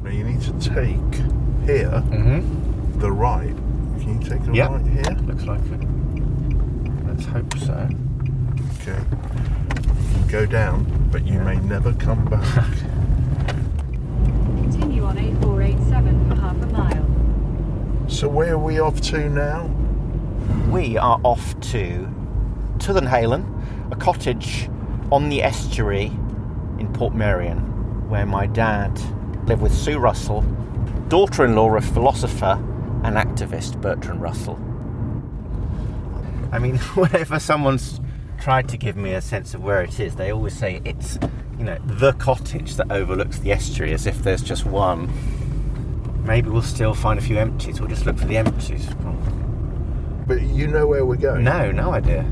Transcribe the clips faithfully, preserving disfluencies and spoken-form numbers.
Now you need to take here, Mm-hmm. the right. Can you take a Yep. right here? Looks like it. Let's hope so. Okay. You can go down, but you Yeah. may never come back. Continue on A four eighty-seven for half a mile. So where are we off to now? We are off to Tullenhalen, a cottage on the estuary in Portmeirion, where my dad lived with Sue Russell, daughter-in-law of philosopher and activist Bertrand Russell. I mean, whenever someone's tried to give me a sense of where it is, they always say it's, you know, the cottage that overlooks the estuary, as if there's just one. Maybe we'll still find a few empties. We'll just look for the empties. But you know where we're going? No, no idea.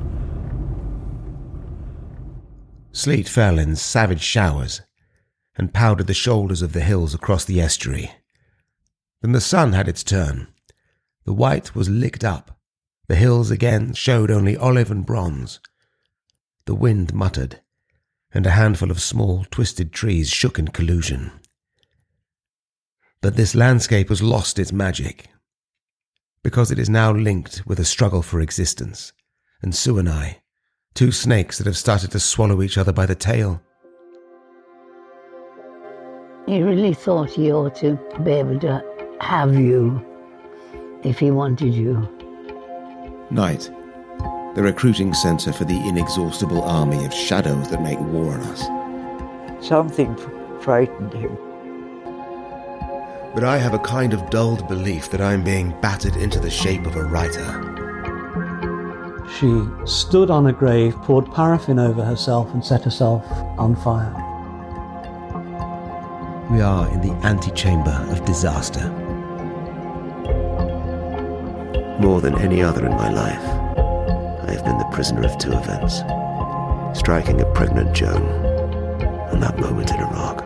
Sleet fell in savage showers and powdered the shoulders of the hills across the estuary. Then the sun had its turn. The white was licked up. The hills again showed only olive and bronze. The wind muttered, and a handful of small, twisted trees shook in collusion. But this landscape has lost its magic, because it is now linked with a struggle for existence, and Sue and I, two snakes that have started to swallow each other by the tail. He really thought he ought to be able to have you if he wanted you. Night, the recruiting centre for the inexhaustible army of shadows that make war on us. Something frightened him. But I have a kind of dulled belief that I am being battered into the shape of a writer. She stood on a grave, poured paraffin over herself and set herself on fire. We are in the antechamber of disaster. More than any other in my life, I have been the prisoner of two events. Striking a pregnant Joan, and that moment in Iraq.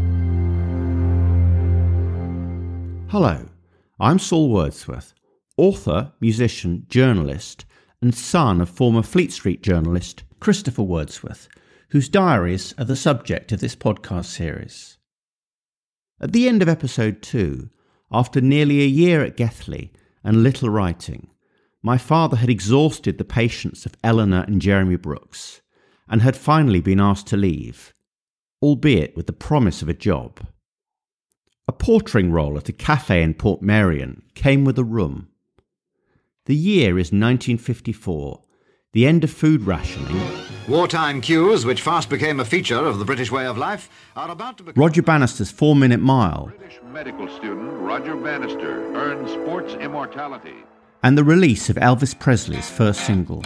Hello, I'm Saul Wordsworth, author, musician, journalist, and son of former Fleet Street journalist Christopher Wordsworth, whose diaries are the subject of this podcast series. At the end of episode two, after nearly a year at Gethley and little writing, my father had exhausted the patience of Eleanor and Jeremy Brooks, and had finally been asked to leave, albeit with the promise of a job. A portering role at a cafe in Portmeirion came with a room. The year is nineteen fifty-four, the end of food rationing. Wartime queues, which fast became a feature of the British way of life, are about to become... Roger Bannister's four-minute mile. British medical student Roger Bannister earned sports immortality. And the release of Elvis Presley's first single.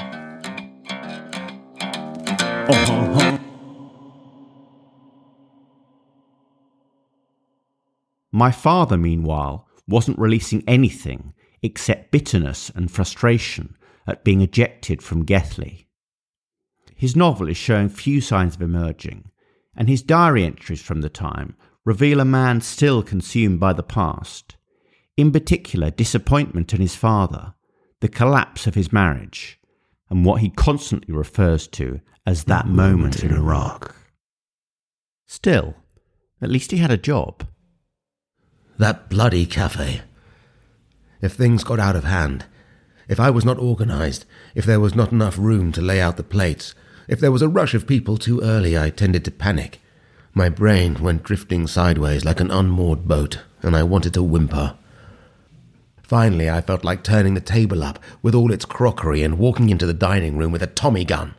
Oh. My father, meanwhile, wasn't releasing anything except bitterness and frustration at being ejected from Gethley. His novel is showing few signs of emerging, and his diary entries from the time reveal a man still consumed by the past, in particular disappointment in his father, the collapse of his marriage, and what he constantly refers to as that moment in Iraq. Still, at least he had a job. That bloody cafe. If things got out of hand, if I was not organised, if there was not enough room to lay out the plates, if there was a rush of people too early, I tended to panic. My brain went drifting sideways like an unmoored boat, and I wanted to whimper. Finally, I felt like turning the table up with all its crockery and walking into the dining room with a Tommy gun.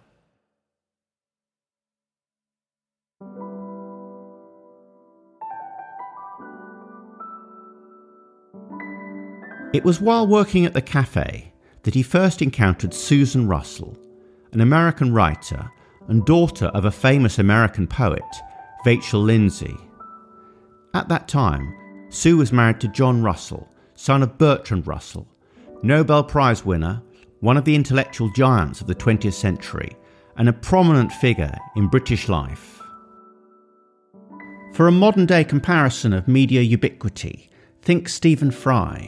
It was while working at the cafe that he first encountered Susan Russell, an American writer and daughter of a famous American poet, Vachel Lindsay. At that time, Sue was married to John Russell, son of Bertrand Russell, Nobel Prize winner, one of the intellectual giants of the twentieth century, and a prominent figure in British life. For a modern-day comparison of media ubiquity, think Stephen Fry.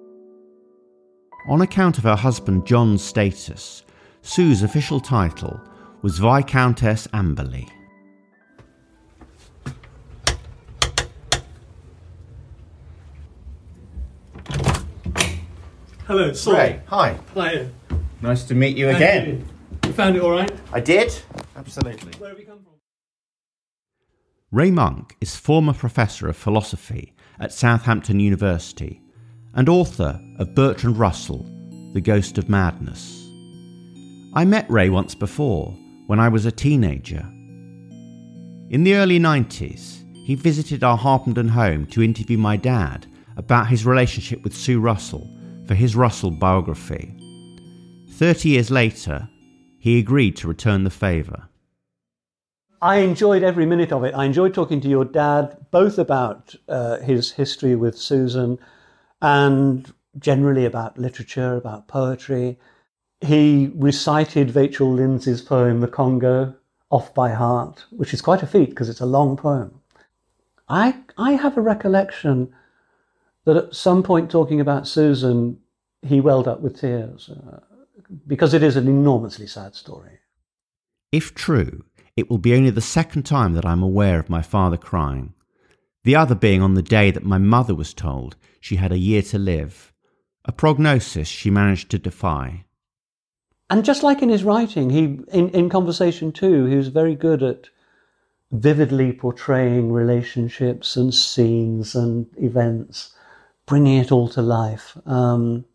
On account of her husband John's status, Sue's official title was Viscountess Amberley. Hello, Saul. Ray, hi. Hi. Nice to meet you How again. you doing? You found it all right? I did. Absolutely. Where have you come from? Ray Monk is former professor of philosophy at Southampton University and author of Bertrand Russell, The Ghost of Madness. I met Ray once before when I was a teenager. In the early nineties, he visited our Harpenden home to interview my dad about his relationship with Sue Russell for his Russell biography. Thirty years later, he agreed to return the favour. I enjoyed every minute of it. I enjoyed talking to your dad, both about uh, his history with Susan and generally about literature, about poetry. He recited Vachel Lindsay's poem, The Congo, off by heart, which is quite a feat because it's a long poem. I, I have a recollection that at some point talking about Susan, he welled up with tears uh, because it is an enormously sad story. If true, it will be only the second time that I'm aware of my father crying, the other being on the day that my mother was told she had a year to live, a prognosis she managed to defy. And just like in his writing, he in, in conversation too, he was very good at vividly portraying relationships and scenes and events, bringing it all to life, um,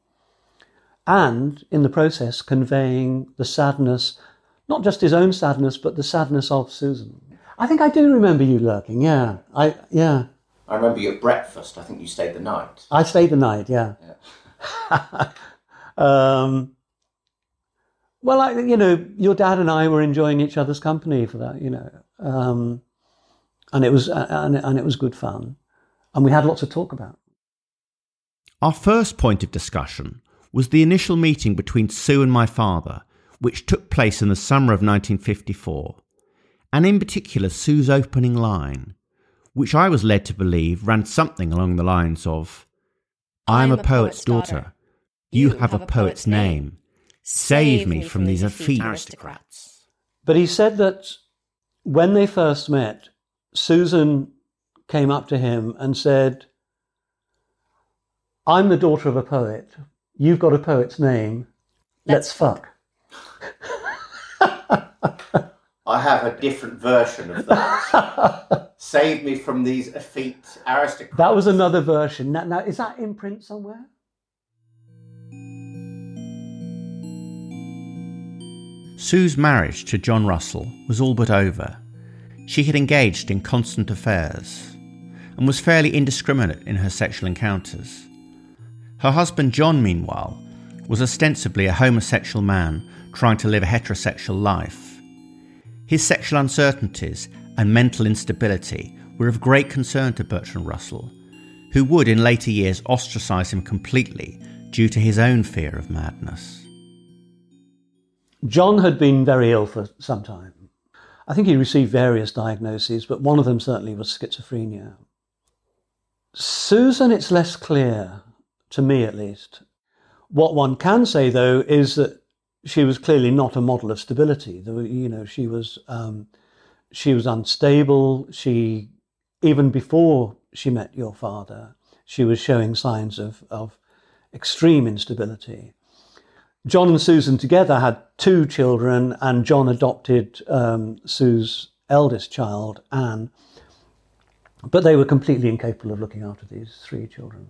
and in the process conveying the sadness, not just his own sadness, but the sadness of Susan. I think I do remember you lurking, yeah. I yeah. I remember you at breakfast. I think you stayed the night. I stayed the night, yeah. yeah. um, well, I, you know, your dad and I were enjoying each other's company for that, you know, um, and it was and, and it was good fun, and we had lots to talk about. Our first point of discussion was the initial meeting between Sue and my father, which took place in the summer of nineteen fifty-four, and in particular Sue's opening line, which I was led to believe ran something along the lines of, I am a poet's daughter, you have a poet's name, save me from these effete aristocrats. But he said that when they first met, Susan came up to him and said, I'm the daughter of a poet, you've got a poet's name, let's, let's fuck. I have a different version of that. Save me from these effete aristocrats. That was another version. Now, now, is that in print somewhere? Sue's marriage to John Russell was all but over. She had engaged in constant affairs and was fairly indiscriminate in her sexual encounters. Her husband John, meanwhile, was ostensibly a homosexual man trying to live a heterosexual life. His sexual uncertainties and mental instability were of great concern to Bertrand Russell, who would in later years ostracise him completely due to his own fear of madness. John had been very ill for some time. I think he received various diagnoses, but one of them certainly was schizophrenia. Susan, it's less clear, to me at least. What one can say, though, is that she was clearly not a model of stability. You know, she was um, she was unstable. She, even before she met your father, she was showing signs of, of extreme instability. John and Susan together had two children, and John adopted um, Sue's eldest child, Anne. But they were completely incapable of looking after these three children.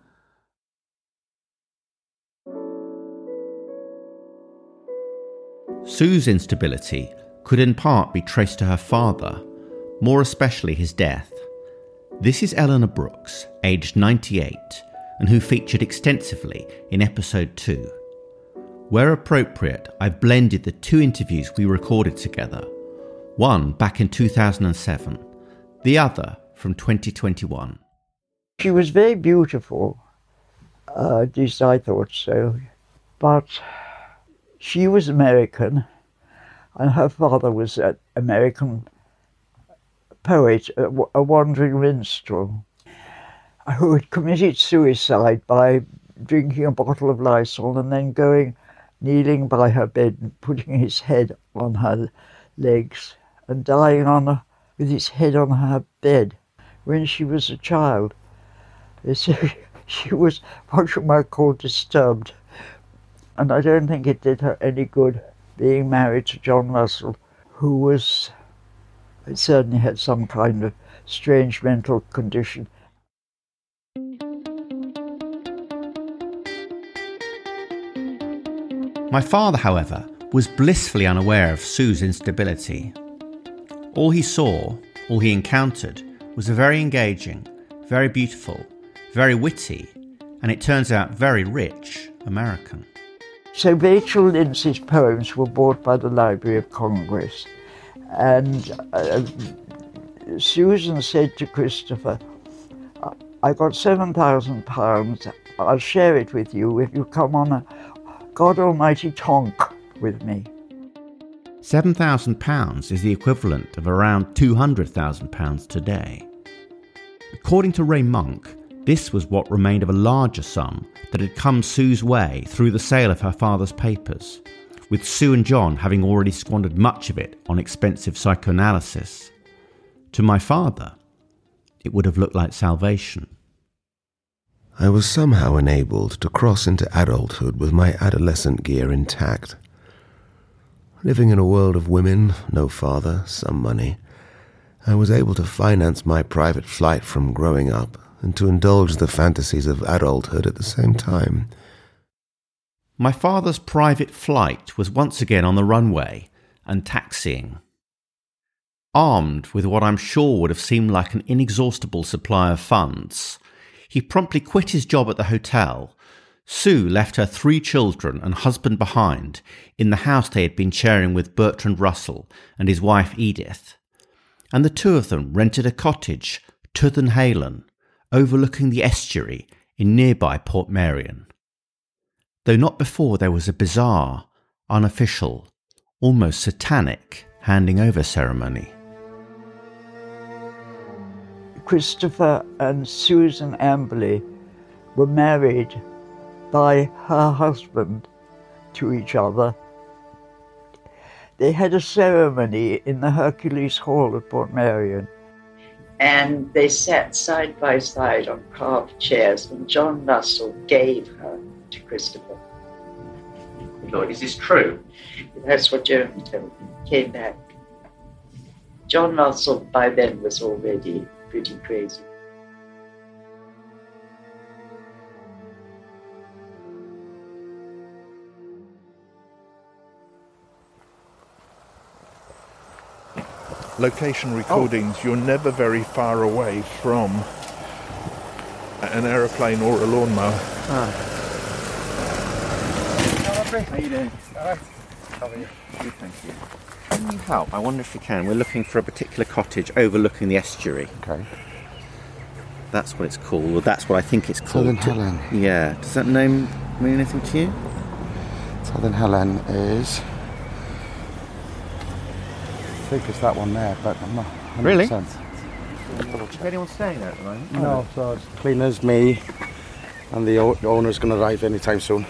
Sue's instability could in part be traced to her father, more especially his death. This is Eleanor Brooks, aged ninety-eight, and who featured extensively in episode two. Where appropriate, I've blended the two interviews we recorded together, one back in two thousand seven, the other from twenty twenty-one. She was very beautiful, uh, at least I thought so, but she was American, and her father was an American poet, a, a wandering minstrel, who had committed suicide by drinking a bottle of Lysol and then going, kneeling by her bed and putting his head on her legs and dying on her, with his head on her bed when she was a child. So she was what you might call disturbed. And I don't think it did her any good being married to John Russell, who was, certainly had some kind of strange mental condition. My father, however, was blissfully unaware of Sue's instability. All he saw, all he encountered, was a very engaging, very beautiful, very witty, and it turns out very rich American. So Rachel Lindsay's poems were bought by the Library of Congress, and uh, Susan said to Christopher, I got seven thousand pounds, I'll share it with you if you come on a God Almighty tonk with me. seven thousand pounds is the equivalent of around two hundred thousand pounds today. According to Ray Monk, this was what remained of a larger sum that had come Sue's way through the sale of her father's papers, with Sue and John having already squandered much of it on expensive psychoanalysis. To my father, it would have looked like salvation. I was somehow enabled to cross into adulthood with my adolescent gear intact. Living in a world of women, no father, some money, I was able to finance my private flight from growing up and to indulge the fantasies of adulthood at the same time. My father's private flight was once again on the runway and taxiing. Armed with what I'm sure would have seemed like an inexhaustible supply of funds, he promptly quit his job at the hotel. Sue left her three children and husband behind in the house they had been sharing with Bertrand Russell and his wife Edith, and the two of them rented a cottage, Tuthenhalen, overlooking the estuary in nearby Portmeirion. Though not before there was a bizarre, unofficial, almost satanic handing over ceremony. Christopher and Susan Amberley were married by her husband to each other. They had a ceremony in the Hercules Hall at Portmeirion. And they sat side by side on carved chairs, and John Russell gave her to Christopher. Lord, is this true? That's what Jeremy told me. Came back. John Russell by then was already pretty crazy. Location recordings, oh. You're never very far away from an aeroplane or a lawnmower. Ah. How are you doing? All right. How are you? Good, thank you. Can you help? I wonder if you can. We're looking for a particular cottage overlooking the estuary. Okay. That's what it's called. Well, that's what I think it's called. Tuthenhalen. Yeah. Does that name mean anything to you? Tuthenhalen is... I think it's that one there, but I'm not one hundred percent. Really? Is anyone staying there at the moment? No, so it's cleaners, me, and the, o- the owner's going to arrive anytime soon.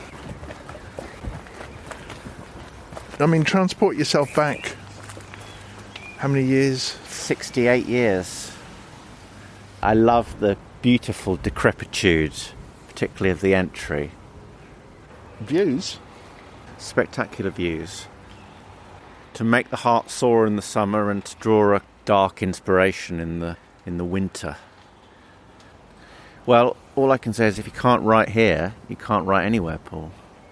I mean, transport yourself back. How many years? sixty-eight years. I love the beautiful decrepitude, particularly of the entry. Views? Spectacular views. To make the heart soar in the summer and to draw a dark inspiration in the in the winter. Well, all I can say is if you can't write here, you can't write anywhere, Paul.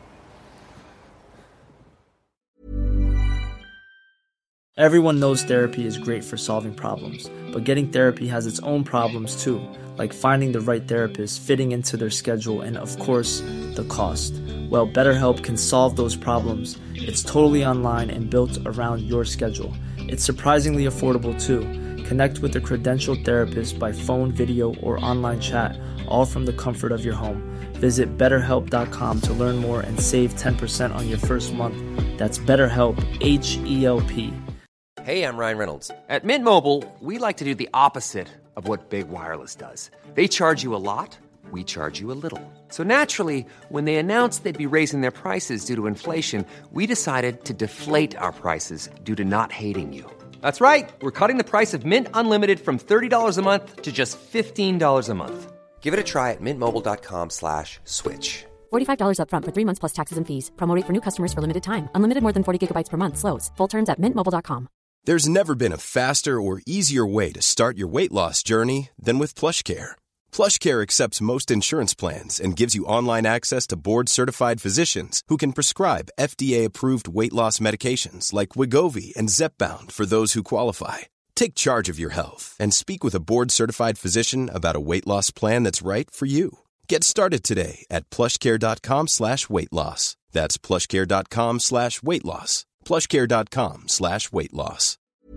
Everyone knows therapy is great for solving problems, but getting therapy has its own problems too, like finding the right therapist, fitting into their schedule, and of course, the cost. Well, BetterHelp can solve those problems. It's totally online and built around your schedule. It's surprisingly affordable too. Connect with a credentialed therapist by phone, video, or online chat, all from the comfort of your home. Visit better help dot com to learn more and save ten percent on your first month. That's BetterHelp, H E L P. Hey, I'm Ryan Reynolds. At Mint Mobile, we like to do the opposite of what Big Wireless does. They charge you a lot, we charge you a little. So naturally, when they announced they'd be raising their prices due to inflation, we decided to deflate our prices due to not hating you. That's right. We're cutting the price of Mint Unlimited from thirty dollars a month to just fifteen dollars a month. Give it a try at mintmobile.com slash switch. forty-five dollars up front for three months plus taxes and fees. Promo rate for new customers for limited time. Unlimited more than forty gigabytes per month slows. Full terms at mint mobile dot com. There's never been a faster or easier way to start your weight loss journey than with PlushCare. PlushCare accepts most insurance plans and gives you online access to board-certified physicians who can prescribe F D A-approved weight loss medications like Wegovy and Zepbound for those who qualify. Take charge of your health and speak with a board-certified physician about a weight loss plan that's right for you. Get started today at plushcare.com slash weight loss. That's plushcare.com slash weight loss. plushcare.com slash weight loss.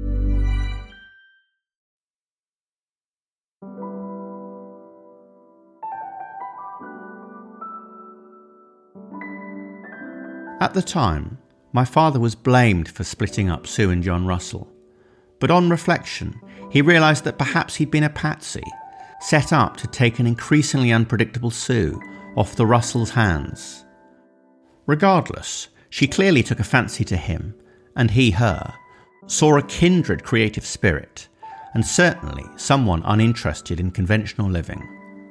At the time, my father was blamed for splitting up Sue and John Russell. But on reflection, he realised that perhaps he'd been a patsy, set up to take an increasingly unpredictable Sue off the Russells' hands. Regardless, she clearly took a fancy to him, and he her, saw a kindred creative spirit, and certainly someone uninterested in conventional living.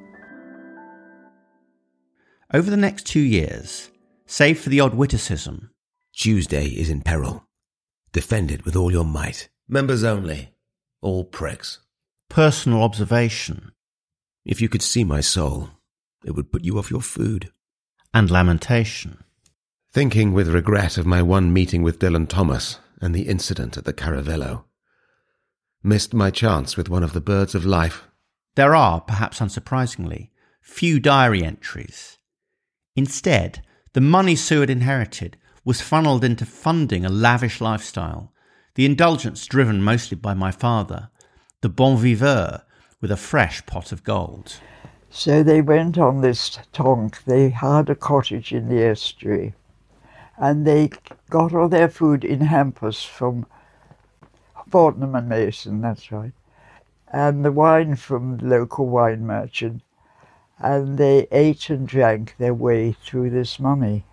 Over the next two years, save for the odd witticism, Tuesday is in peril. Defend it with all your might. Members only. All pricks. Personal observation. If you could see my soul, it would put you off your food. And lamentation. Thinking with regret of my one meeting with Dylan Thomas and the incident at the Caravello. Missed my chance with one of the birds of life. There are, perhaps unsurprisingly, few diary entries. Instead, the money Sue had inherited was funnelled into funding a lavish lifestyle, the indulgence driven mostly by my father, the bon viveur with a fresh pot of gold. So they went on this tonk. They had a cottage in the estuary, and they got all their food in hampers from Fortnum and Mason, that's right, and the wine from the local wine merchant, and they ate and drank their way through this money.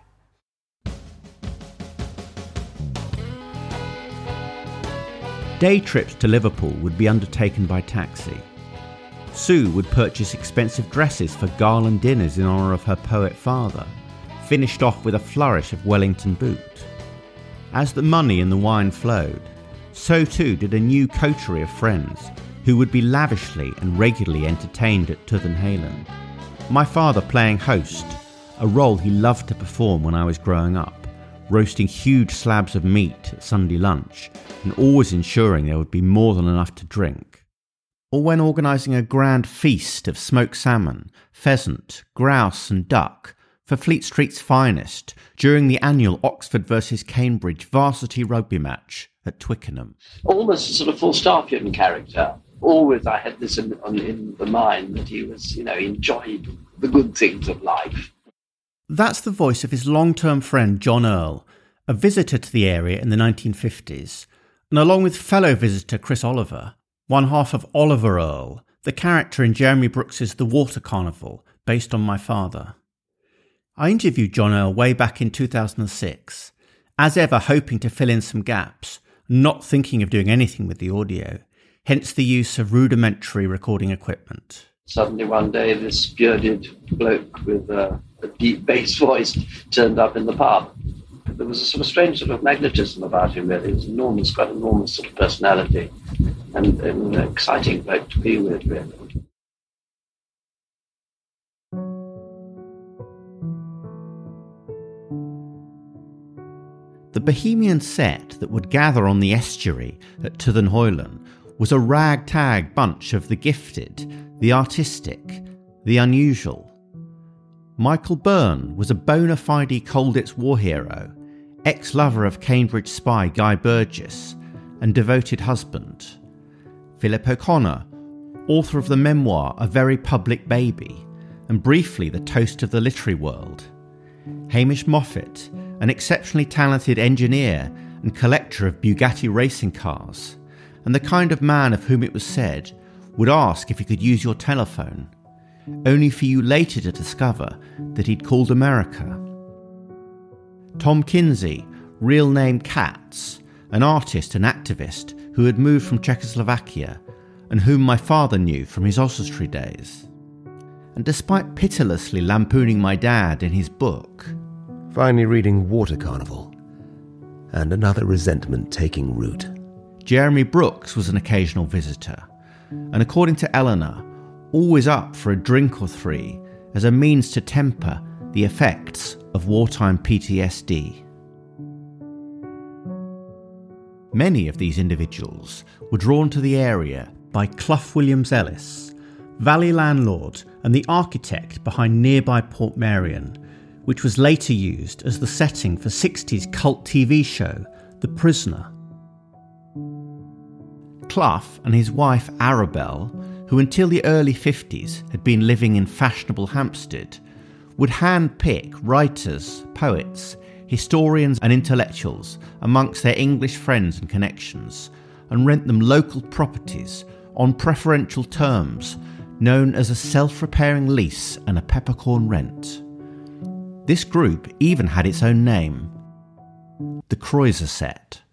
Day trips to Liverpool would be undertaken by taxi. Sue would purchase expensive dresses for gala dinners in honour of her poet father, finished off with a flourish of Wellington boot. As the money and the wine flowed, so too did a new coterie of friends who would be lavishly and regularly entertained at Tuthenhalen. My father playing host, a role he loved to perform when I was growing up, roasting huge slabs of meat at Sunday lunch and always ensuring there would be more than enough to drink. Or when organising a grand feast of smoked salmon, pheasant, grouse and duck for Fleet Street's finest during the annual Oxford versus Cambridge varsity rugby match at Twickenham. Almost a sort of Falstaffian character. Always I had this in, in the mind that he was, you know, enjoyed the good things of life. That's the voice of his long-term friend John Earl, a visitor to the area in the nineteen fifties, and along with fellow visitor Chris Oliver, one half of Oliver Earl, the character in Jeremy Brooks's The Water Carnival, based on my father. I interviewed John Earl way back in two thousand six, as ever hoping to fill in some gaps, not thinking of doing anything with the audio, hence the use of rudimentary recording equipment. Suddenly one day this bearded bloke with a, a deep bass voice turned up in the pub. There was a sort of strange sort of magnetism about him really. He was enormous, quite enormous sort of personality and, and an exciting bloke to be with really. The bohemian set that would gather on the estuary at Tuthenheulen was a ragtag bunch of the gifted, the artistic, the unusual. Michael Byrne was a bona fide Colditz war hero, ex-lover of Cambridge spy Guy Burgess, and devoted husband. Philip O'Connor, author of the memoir A Very Public Baby, and briefly the toast of the literary world. Hamish Moffat, an exceptionally talented engineer and collector of Bugatti racing cars, and the kind of man of whom it was said would ask if he could use your telephone, only for you later to discover that he'd called America. Tom Kinsey, real name Katz, an artist and activist who had moved from Czechoslovakia and whom my father knew from his Oswestry days. and despite pitilessly lampooning my dad in his book, finally reading Water Carnival, and another resentment taking root. Jeremy Brooks was an occasional visitor, and according to Eleanor, always up for a drink or three as a means to temper the effects of wartime P T S D. Many of these individuals were drawn to the area by Clough Williams-Ellis, valley landlord and the architect behind nearby Portmeirion, which was later used as the setting for sixties cult T V show The Prisoner. Clough and his wife Arabelle, who until the early fifties had been living in fashionable Hampstead, would hand-pick writers, poets, historians and intellectuals amongst their English friends and connections and rent them local properties on preferential terms known as a self-repairing lease and a peppercorn rent. This group even had its own name, the Kreuzer Set.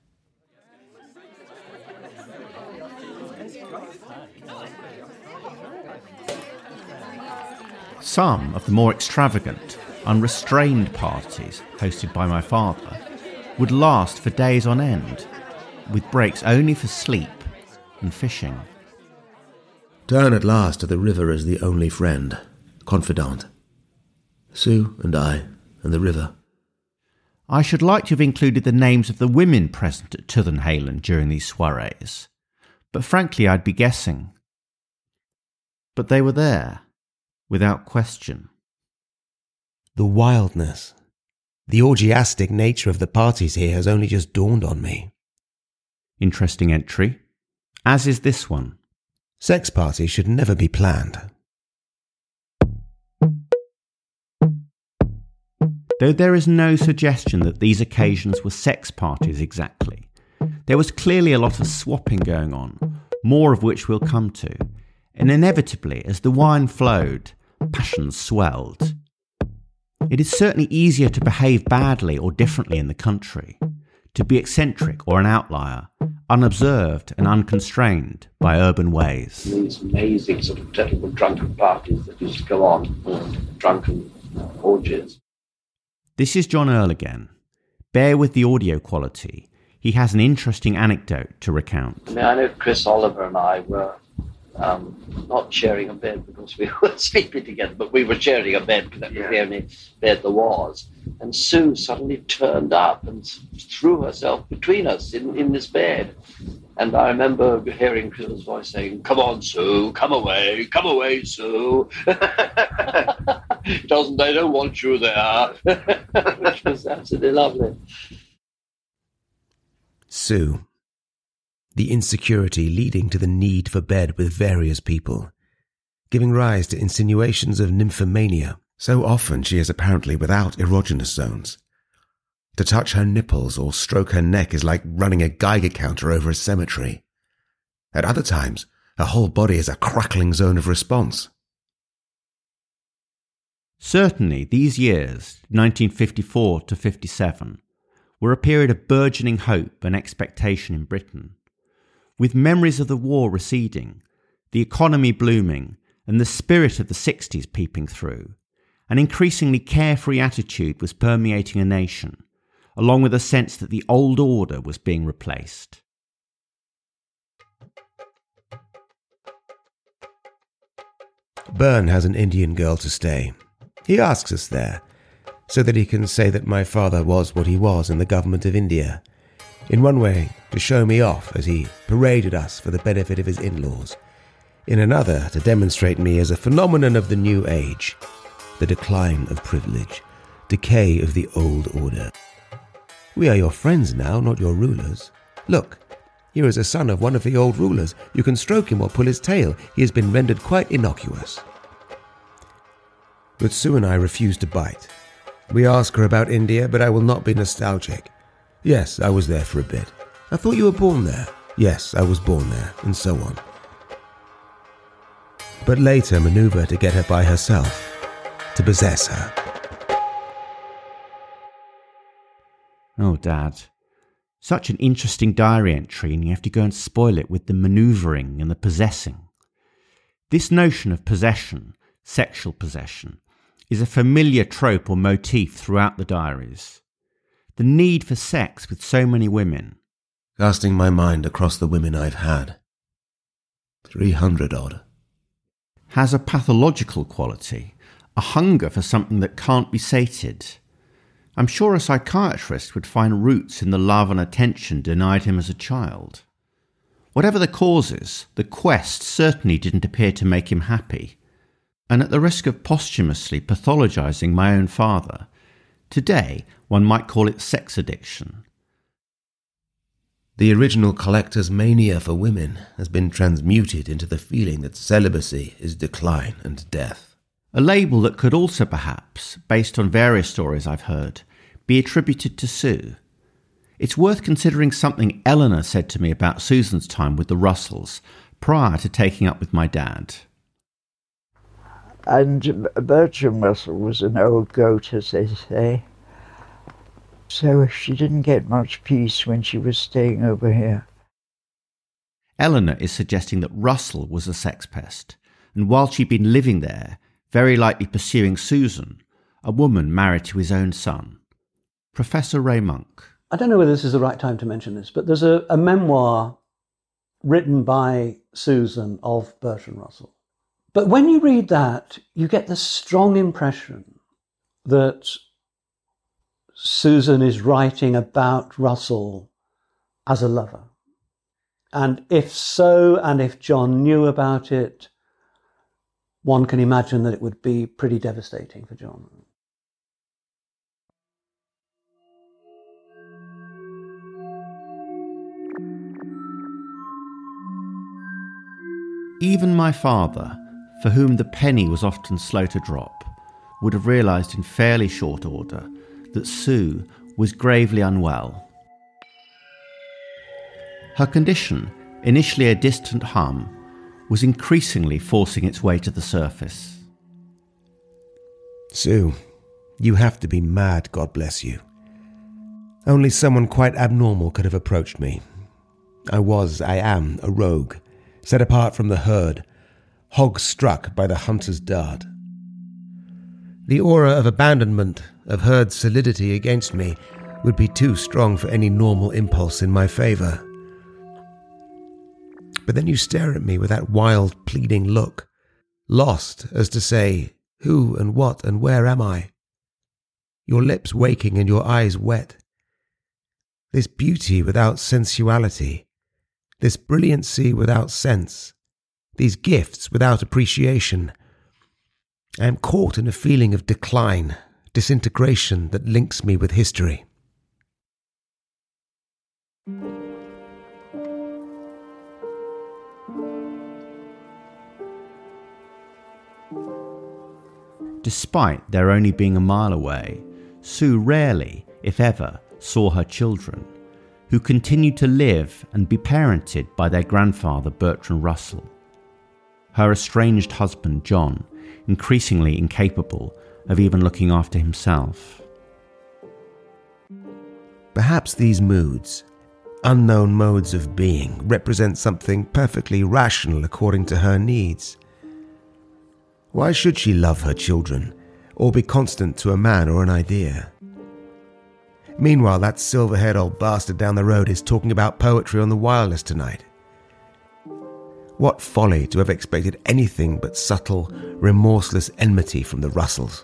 Some of the more extravagant, unrestrained parties hosted by my father would last for days on end, with breaks only for sleep and fishing. Turn at last to the river as the only friend, confidant. Sue and I and the river. I should like to have included the names of the women present at Tuthenhalen during these soirees, but frankly I'd be guessing. But they were there, without question. The wildness, the orgiastic nature of the parties here has only just dawned on me. Interesting entry, as is this one. Sex parties should never be planned. Though there is no suggestion that these occasions were sex parties exactly, there was clearly a lot of swapping going on, more of which we'll come to, and inevitably, as the wine flowed, passions swelled. It is certainly easier to behave badly or differently in the country, to be eccentric or an outlier, unobserved and unconstrained by urban ways. These amazing sort of terrible drunken parties that used to go on, uh, drunken orgies. This is John Earl again. Bear with the audio quality. He has an interesting anecdote to recount. I mean, I know Chris Oliver and I were um, not sharing a bed because we were sleeping together, but we were sharing a bed because that was yeah. the only bed there was. And Sue suddenly turned up and threw herself between us in, in this bed. And I remember hearing Chris's voice saying, "Come on, Sue, come away, come away, Sue." Doesn't they don't want you there, which was absolutely lovely. Sue. The insecurity leading to the need for bed with various people, giving rise to insinuations of nymphomania. So often she is apparently without erogenous zones. To touch her nipples or stroke her neck is like running a Geiger counter over a cemetery. At other times, her whole body is a crackling zone of response. Certainly, these years, nineteen fifty-four to fifty-seven, were a period of burgeoning hope and expectation in Britain. With memories of the war receding, the economy blooming, and the spirit of the sixties peeping through, an increasingly carefree attitude was permeating a nation, along with a sense that the old order was being replaced. Byrne has an Indian girl to stay. He asks us there, so that he can say that my father was what he was in the government of India. In one way, to show me off as he paraded us for the benefit of his in-laws. In another, to demonstrate me as a phenomenon of the new age, the decline of privilege, decay of the old order. We are your friends now, not your rulers. Look, here is a son of one of the old rulers. You can stroke him or pull his tail. He has been rendered quite innocuous. But Sue and I refuse to bite. We ask her about India, but I will not be nostalgic. Yes, I was there for a bit. I thought you were born there. Yes, I was born there, and so on. But later maneuver to get her by herself, to possess her. Oh, Dad. Such an interesting diary entry, and you have to go and spoil it with the manoeuvring and the possessing. This notion of possession sexual possession, is a familiar trope or motif throughout the diaries. The need for sex with so many women. Casting my mind across the women I've had, three hundred odd, has a pathological quality, a hunger for something that can't be sated. I'm sure a psychiatrist would find roots in the love and attention denied him as a child. Whatever the causes, the quest certainly didn't appear to make him happy. And at the risk of posthumously pathologising my own father, today one might call it sex addiction. The original collector's mania for women has been transmuted into the feeling that celibacy is decline and death. A label that could also perhaps, based on various stories I've heard, be attributed to Sue. It's worth considering something Eleanor said to me about Susan's time with the Russells prior to taking up with my dad. And Bertram Russell was an old goat, as they say. So she didn't get much peace when she was staying over here. Eleanor is suggesting that Russell was a sex pest, and while she'd been living there, very likely pursuing Susan, a woman married to his own son. Professor Ray Monk. I don't know whether this is the right time to mention this, but there's a, a memoir written by Susan of Bertrand Russell. But when you read that, you get the strong impression that Susan is writing about Russell as a lover. And if so, and if John knew about it, one can imagine that it would be pretty devastating for John. Even my father, for whom the penny was often slow to drop, would have realised in fairly short order that Sue was gravely unwell. Her condition, initially a distant hum, was increasingly forcing its way to the surface. Sue, you have to be mad, God bless you. Only someone quite abnormal could have approached me. I was, I am, a rogue, set apart from the herd, hog struck by the hunter's dart. The aura of abandonment, of herd solidity against me, would be too strong for any normal impulse in my favour. But then you stare at me with that wild, pleading look, lost as to say, who and what and where am I? Your lips waking and your eyes wet. This beauty without sensuality, this brilliancy without sense, these gifts without appreciation. I am caught in a feeling of decline, disintegration that links me with history. Despite their only being a mile away, Sue rarely, if ever, saw her children, who continued to live and be parented by their grandfather Bertrand Russell. Her estranged husband John, increasingly incapable of even looking after himself. Perhaps these moods, unknown modes of being, represent something perfectly rational according to her needs. Why should she love her children, or be constant to a man or an idea? Meanwhile, that silver-haired old bastard down the road is talking about poetry on the wireless tonight. What folly to have expected anything but subtle, remorseless enmity from the Russells.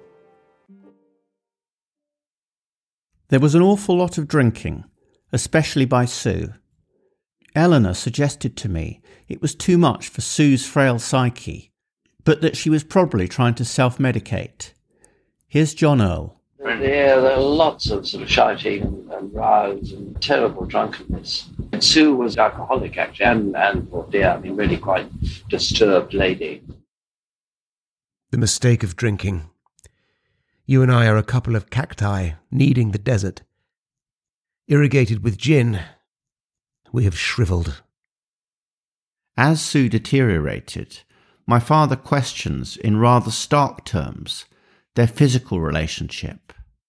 There was an awful lot of drinking, especially by Sue. Eleanor suggested to me it was too much for Sue's frail psyche, but that she was probably trying to self-medicate. Here's John Earl. Yeah, there were lots of sort of shouting and, and rows and terrible drunkenness. And Sue was alcoholic, actually, and, and poor dear, I mean, really quite disturbed lady. The mistake of drinking. You and I are a couple of cacti needing the desert. Irrigated with gin, we have shriveled. As Sue deteriorated, my father questions, in rather stark terms, their physical relationship.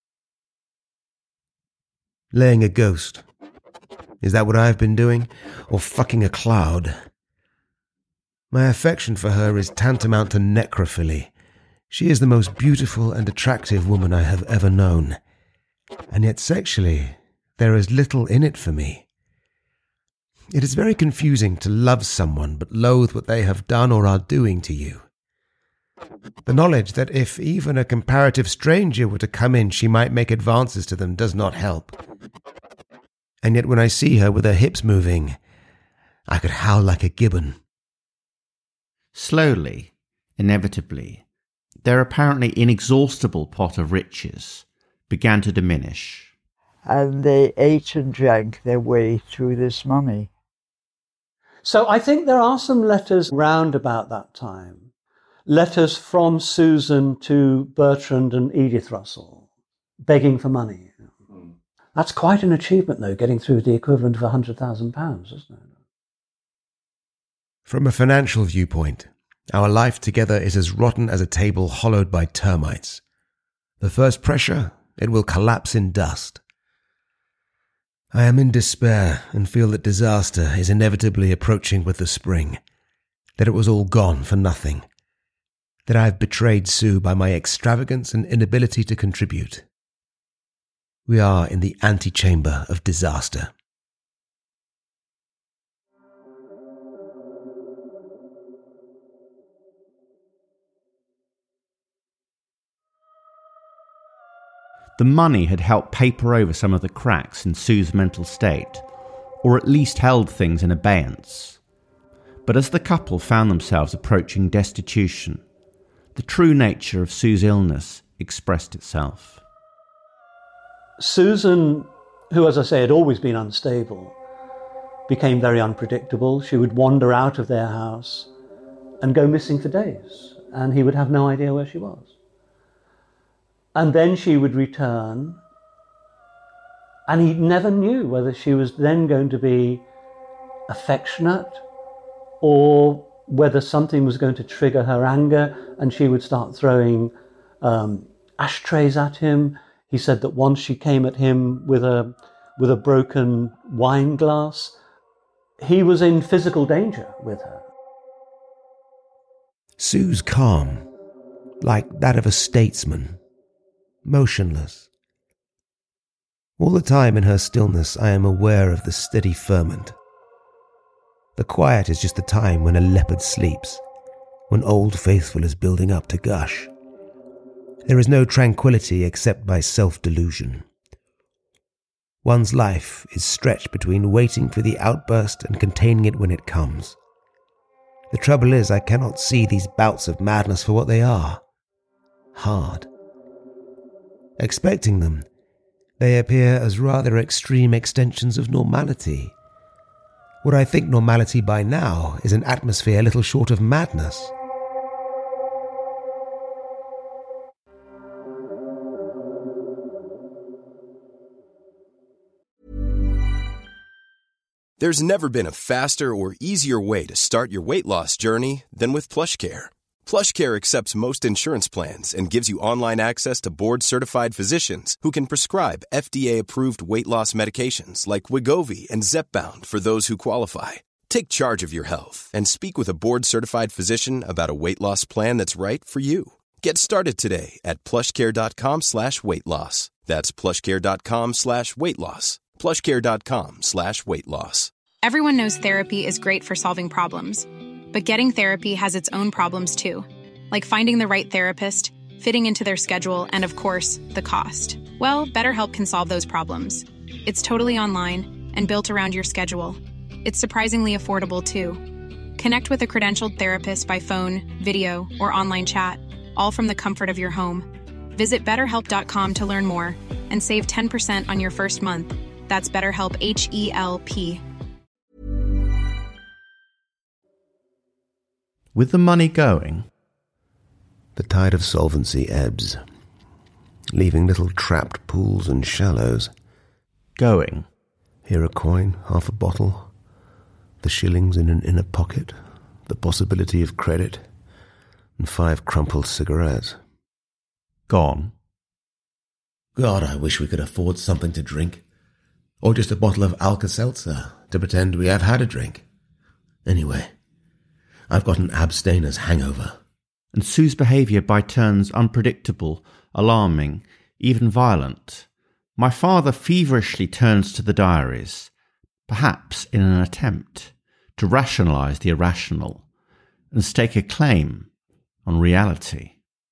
Laying a ghost. Is that what I've been doing? Or fucking a cloud? My affection for her is tantamount to necrophily. She is the most beautiful and attractive woman I have ever known. And yet sexually, there is little in it for me. It is very confusing to love someone but loathe what they have done or are doing to you. The knowledge that if even a comparative stranger were to come in, she might make advances to them does not help. And yet when I see her with her hips moving, I could howl like a gibbon. Slowly, inevitably, their apparently inexhaustible pot of riches began to diminish. And they ate and drank their way through this money. So I think there are some letters round about that time. Letters from Susan to Bertrand and Edith Russell, begging for money. Mm. That's quite an achievement, though, getting through the equivalent of one hundred thousand pounds, isn't it? From a financial viewpoint, our life together is as rotten as a table hollowed by termites. The first pressure, it will collapse in dust. I am in despair and feel that disaster is inevitably approaching with the spring, that it was all gone for nothing, that I have betrayed Sue by my extravagance and inability to contribute. We are in the antechamber of disaster. The money had helped paper over some of the cracks in Sue's mental state, or at least held things in abeyance. But as the couple found themselves approaching destitution, the true nature of Sue's illness expressed itself. Susan, who, as I say, had always been unstable, became very unpredictable. She would wander out of their house and go missing for days, and he would have no idea where she was. And then she would return, and he never knew whether she was then going to be affectionate or whether something was going to trigger her anger and she would start throwing um, ashtrays at him. He said that once she came at him with a, with a broken wine glass. He was in physical danger with her. Sue's calm, like that of a statesman. Motionless. All the time in her stillness I am aware of the steady ferment. The quiet is just the time when a leopard sleeps, when Old Faithful is building up to gush. There is no tranquility except by self-delusion. One's life is stretched between waiting for the outburst and containing it when it comes. The trouble is I cannot see these bouts of madness for what they are. Hard. Expecting them, they appear as rather extreme extensions of normality. What I think normality by now is an atmosphere little short of madness. There's never been a faster or easier way to start your weight loss journey than with PlushCare. PlushCare accepts most insurance plans and gives you online access to board-certified physicians who can prescribe F D A-approved weight loss medications like Wegovy and Zepbound for those who qualify. Take charge of your health and speak with a board-certified physician about a weight loss plan that's right for you. Get started today at plushcare.com slash weight loss. That's plushcare.com slash weight loss. plushcare.com slash weight loss. Everyone knows therapy is great for solving problems. But getting therapy has its own problems too, like finding the right therapist, fitting into their schedule, and of course, the cost. Well, BetterHelp can solve those problems. It's totally online and built around your schedule. It's surprisingly affordable too. Connect with a credentialed therapist by phone, video, or online chat, all from the comfort of your home. Visit better help dot com to learn more and save ten percent on your first month. That's BetterHelp, H E L P. With the money going, the tide of solvency ebbs, leaving little trapped pools and shallows. Going. Here a coin, half a bottle, the shillings in an inner pocket, the possibility of credit, and five crumpled cigarettes. Gone. God, I wish we could afford something to drink. Or just a bottle of Alka-Seltzer to pretend we have had a drink. Anyway, I've got an abstainer's hangover. And Sue's behaviour by turns unpredictable, alarming, even violent. My father feverishly turns to the diaries, perhaps in an attempt to rationalise the irrational and stake a claim on reality.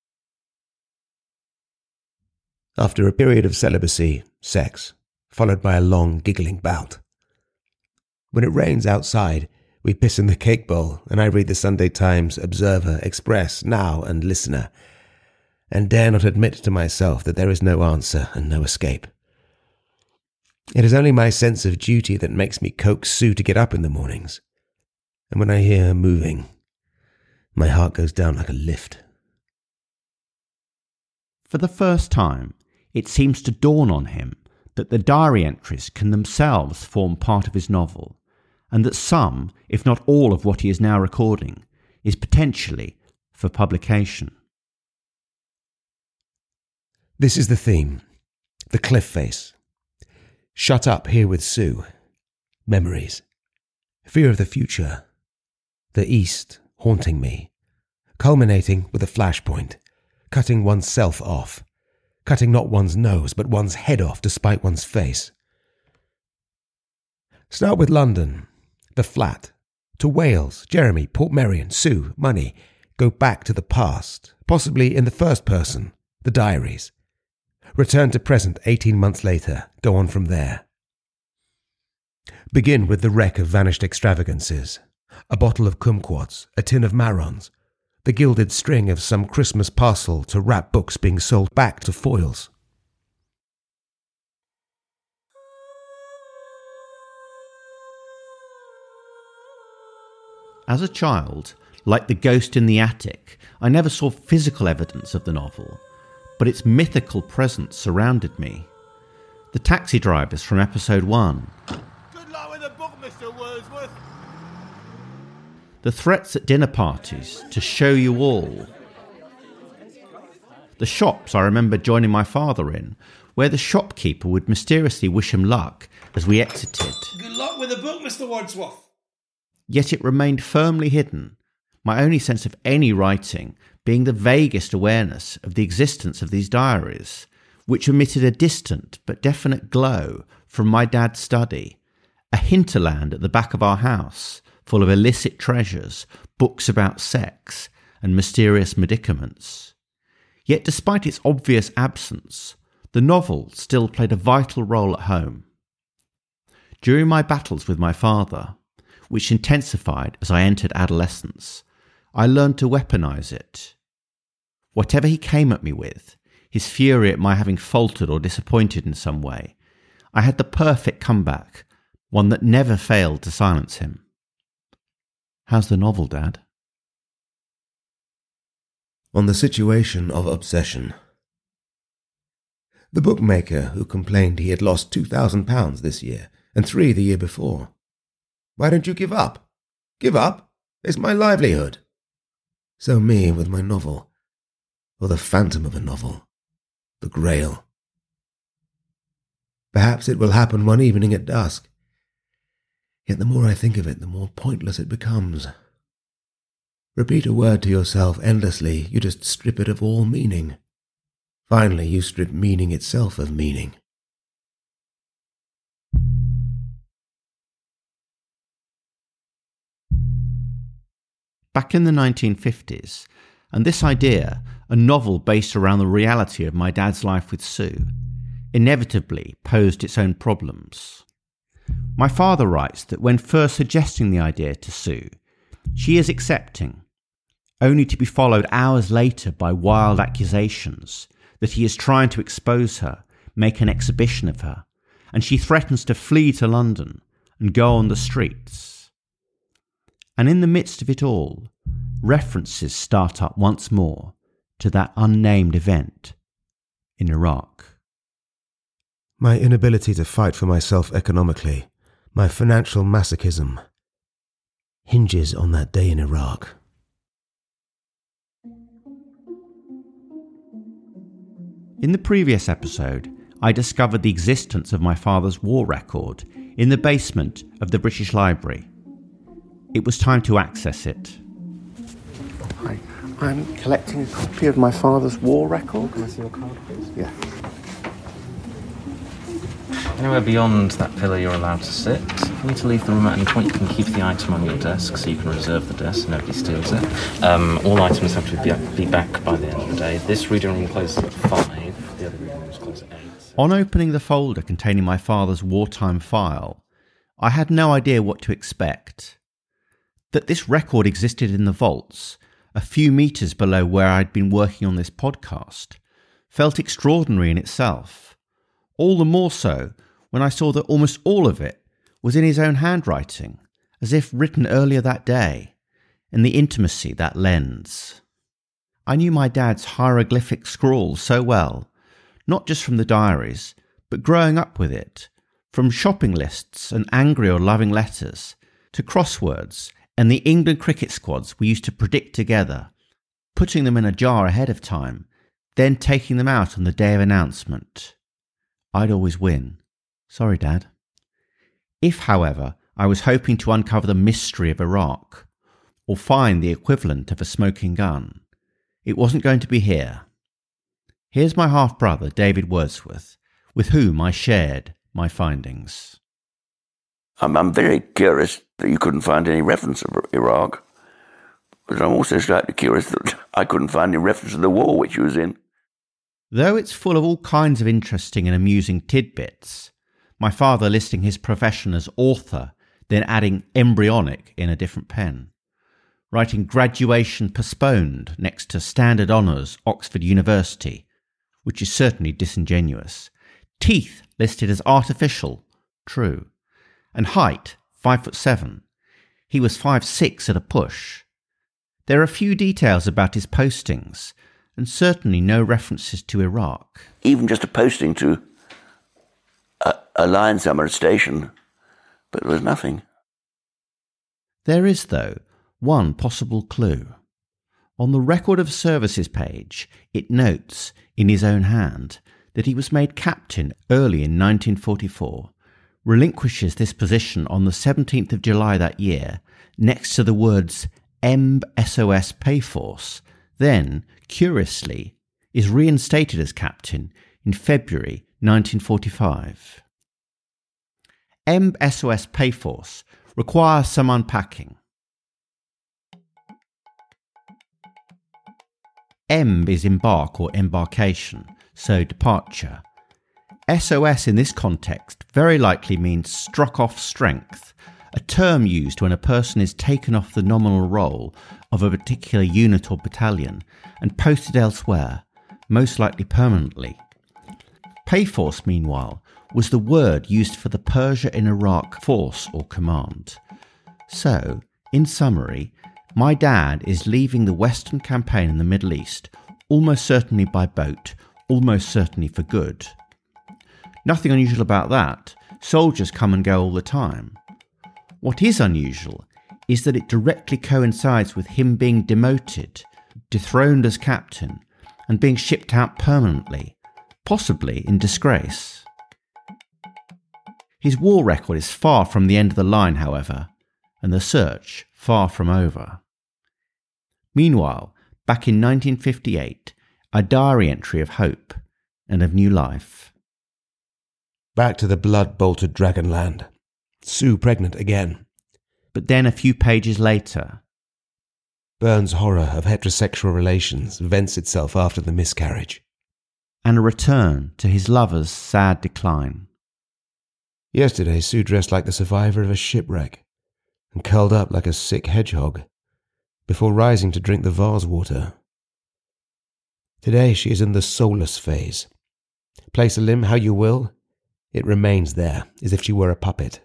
After a period of celibacy, sex, followed by a long giggling bout. When it rains outside, we piss in the cake bowl, and I read the Sunday Times, Observer, Express, Now, and Listener, and dare not admit to myself that there is no answer and no escape. It is only my sense of duty that makes me coax Sue to get up in the mornings, and when I hear her moving, my heart goes down like a lift. For the first time, it seems to dawn on him that the diary entries can themselves form part of his novel, and that some, if not all of what he is now recording, is potentially for publication. This is the theme, the cliff face. Shut up here with Sue. Memories. Fear of the future. The East haunting me. Culminating with a flashpoint. Cutting oneself off. Cutting not one's nose, but one's head off despite one's face. Start with London, the flat, to Wales, Jeremy, Portmeirion, Sue, money. Go back to the past, possibly in the first person, the diaries. Return to present eighteen months later, go on from there. Begin with the wreck of vanished extravagances. A bottle of kumquats, a tin of marrons, the gilded string of some Christmas parcel to wrap books being sold back to foils. As a child, like the ghost in the attic, I never saw physical evidence of the novel, but its mythical presence surrounded me. The taxi drivers from episode one. Good luck with the book, Mister Wordsworth. The threats at dinner parties to show you all. The shops I remember joining my father in, where the shopkeeper would mysteriously wish him luck as we exited. Good luck with the book, Mister Wordsworth. Yet it remained firmly hidden, my only sense of any writing being the vaguest awareness of the existence of these diaries, which emitted a distant but definite glow from my dad's study, a hinterland at the back of our house, full of illicit treasures, books about sex, and mysterious medicaments. Yet despite its obvious absence, the novel still played a vital role at home. During my battles with my father, which intensified as I entered adolescence, I learned to weaponize it. Whatever he came at me with, his fury at my having faltered or disappointed in some way, I had the perfect comeback, one that never failed to silence him. How's the novel, Dad? On the situation of obsession. The bookmaker who complained he had lost two thousand pounds this year and three the year before. Why don't you give up? Give up? It's my livelihood. So me with my novel, or the phantom of a novel, the Grail. Perhaps it will happen one evening at dusk. Yet the more I think of it, the more pointless it becomes. Repeat a word to yourself endlessly, you just strip it of all meaning. Finally, you strip meaning itself of meaning. Back in the nineteen fifties, and this idea, a novel based around the reality of my dad's life with Sue, inevitably posed its own problems. My father writes that when first suggesting the idea to Sue, she is accepting, only to be followed hours later by wild accusations that he is trying to expose her, make an exhibition of her, and she threatens to flee to London and go on the streets. And in the midst of it all, references start up once more to that unnamed event in Iraq. My inability to fight for myself economically, my financial masochism, hinges on that day in Iraq. In the previous episode, I discovered the existence of my father's war record in the basement of the British Library. It was time to access it. Hi. I'm collecting a copy of my father's war record. Can I see your card, please? Yeah. Anywhere beyond that pillar you're allowed to sit. If you need to leave the room at any point, you can keep the item on your desk, so you can reserve the desk so nobody steals it. Um, all items have to be, be back by the end of the day. This reading room closes at five, the other reading rooms close at eight. On opening the folder containing my father's wartime file, I had no idea what to expect. That this record existed in the vaults, a few metres below where I'd been working on this podcast, felt extraordinary in itself. All the more so when I saw that almost all of it was in his own handwriting, as if written earlier that day, and the intimacy that lends. I knew my dad's hieroglyphic scrawl so well, not just from the diaries, but growing up with it, from shopping lists and angry or loving letters, to crosswords and the England cricket squads we used to predict together, putting them in a jar ahead of time, then taking them out on the day of announcement. I'd always win. Sorry, Dad. If, however, I was hoping to uncover the mystery of Iraq, or find the equivalent of a smoking gun, it wasn't going to be here. Here's my half-brother, David Wordsworth, with whom I shared my findings. I'm, I'm very curious that you couldn't find any reference of Iraq, but I'm also slightly curious that I couldn't find any reference to the war which he was in. Though it's full of all kinds of interesting and amusing tidbits, my father listing his profession as author, then adding embryonic in a different pen, writing graduation postponed next to standard honours, Oxford University, which is certainly disingenuous, teeth listed as artificial, true, and height, five foot seven. He was five six at a push. There are a few details about his postings, and certainly no references to Iraq. Even just a posting to a, a line somewhere at a station, but there was nothing. There is, though, one possible clue. On the record of services page, it notes, in his own hand, that he was made captain early in nineteen forty-four, relinquishes this position on the seventeenth of July that year, next to the words E M B S O S Pay Force, then, curiously, is reinstated as captain in February nineteen forty-five. E M B S O S Pay Force requires some unpacking. E M B is embark or embarkation, so departure. S O S in this context very likely means struck off strength, a term used when a person is taken off the nominal roll of a particular unit or battalion and posted elsewhere, most likely permanently. Payforce, meanwhile, was the word used for the Persia in Iraq force or command. So, in summary, my dad is leaving the Western campaign in the Middle East, almost certainly by boat, almost certainly for good. Nothing unusual about that. Soldiers come and go all the time. What is unusual is that it directly coincides with him being demoted, dethroned as captain, and being shipped out permanently, possibly in disgrace. His war record is far from the end of the line, however, and the search far from over. Meanwhile, back in nineteen fifty-eight, a diary entry of hope and of new life. Back to the blood-bolted Dragonland. Sue pregnant again. But then a few pages later, Burns' horror of heterosexual relations vents itself after the miscarriage. And a return to his lover's sad decline. Yesterday, Sue dressed like the survivor of a shipwreck and curled up like a sick hedgehog before rising to drink the vase water. Today, she is in the soulless phase. Place a limb how you will, it remains there, as if she were a puppet.